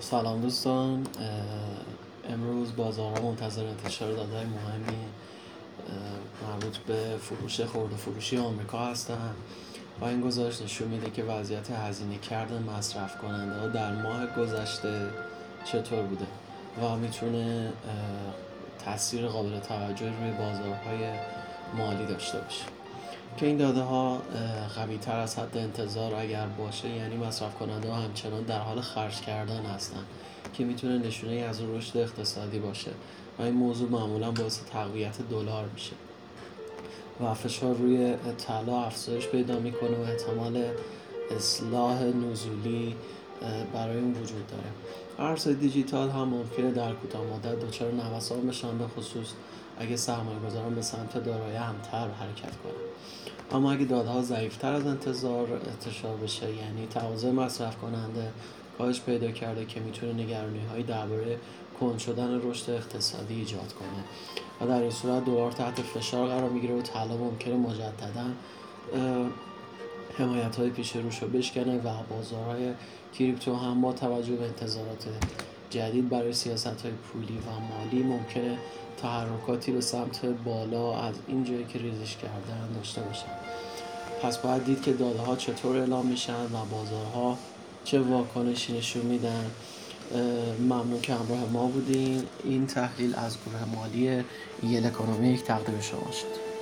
سلام دوستان. امروز بازارها منتظر انتشار داده‌های مهمی مربوط به فروش خرده فروشی آمریکا هستند و این گزارش نشون میده که وضعیت هزینه کردن مصرف کننده ها در ماه گذشته چطور بوده و میتونه تاثیر قابل توجهی روی بازارهای مالی داشته باشه. که این داده ها قوی تر از حد انتظار اگر باشه، یعنی مصرف کننده ها همچنان در حال خرج کردن هستن که میتونه نشونه از رشد اقتصادی باشه و این موضوع معمولا باعث تقویت دلار میشه و فشار روی طلا افزایش پیدا میکنه و احتمال اصلاح نزولی برای اون وجود داره. ارزهای دیجیتال هم ممکنه در کوتاه مدت دچار نوسان بشن، به خصوص اگه سرمایه‌گذاران به سمت دارایی امتر حرکت کنن. اما اگه داده‌ها ضعیف‌تر از انتظار انتشار بشه، یعنی تقاضای مصرف کننده کاهش پیدا کرده، که میتونه نگرانی‌هایی درباره کند شدن رشد اقتصادی ایجاد کنه و در این صورت دلار تحت فشار قرار میگیره و طلا ممکنه مجددا حمایت‌های پیش روش رو بشکنه و بازارهای کریپتو هم با توجه به انتظارات جدید برای سیاست‌های پولی و مالی ممکنه تحرکاتی به سمت بالا از این جایی که ریزش کردن داشته باشن. پس باید دید که داده ها چطور اعلام میشن و بازارها چه واکنشی نشون میدن. ممنون که همراه ما بودین. این تحلیل از گروه مالی یل اکونومیک تقدیم شما شد.